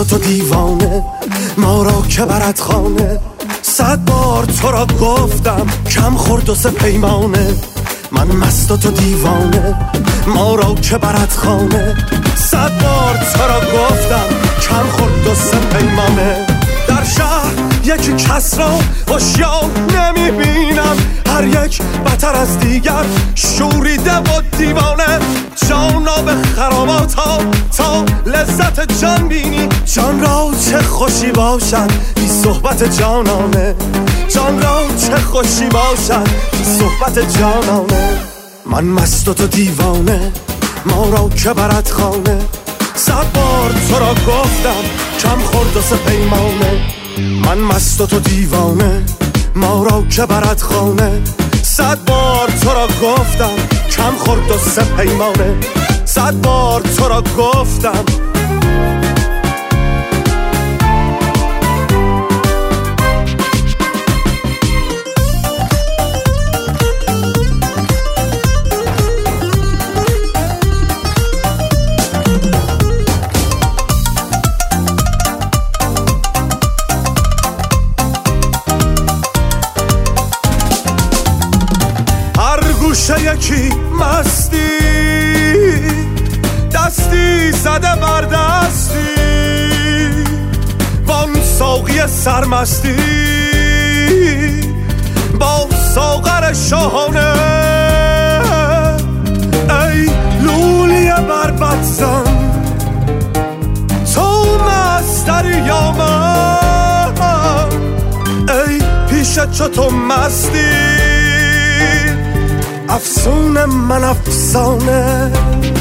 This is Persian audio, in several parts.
و تو دیوانه، ما را که برد خانه. 100 بار تو را گفتم کم خورد و سه پیمانه. من مست و تو دیوانه، ما را که برد خانه. 100 بار تو را گفتم کم خورد و سه پیمانه. در شهر یکی کس را هوشیار نمیبینم، هر یک بتر از دیگر شوریده و دیوانه. جانا به خراباتا تا لذت جان بینی، جان را چه خوشی باشد بی صحبت جانانه. جان را چه خوشی باشد بی صحبت جانانه. من مست و تو دیوانه، ما را که برد خانه. 100 بار تو را گفتم کم خورد و سه پیمانه. من مست و تو دیوانه، ما را که برد خانه. 100 بار تو را گفتم کم خورد و سه پیمانه. 100 بار تو را گفتم. یکی مستی دستی زده بر دستی، وان ساقی سرمستی با ساغر شاهانه. ای لولی بربط زن تو مستری یا من، ای پیش چو تو مستی افسون من افسانه.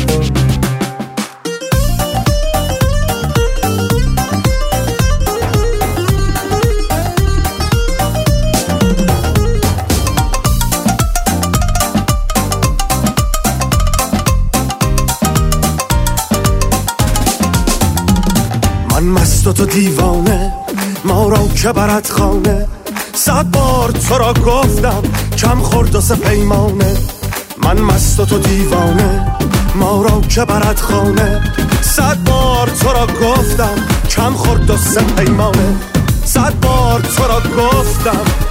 من مست و تو دیوانه، ما را که برد خانه. 100 بار تو را گفتم کم خورد و سه پیمانه. من مست و تو دیوانه، ما را که برد خانه. 100 بار تو را گفتم کم خورد و سه پیمانه. 100 بار تو را گفتم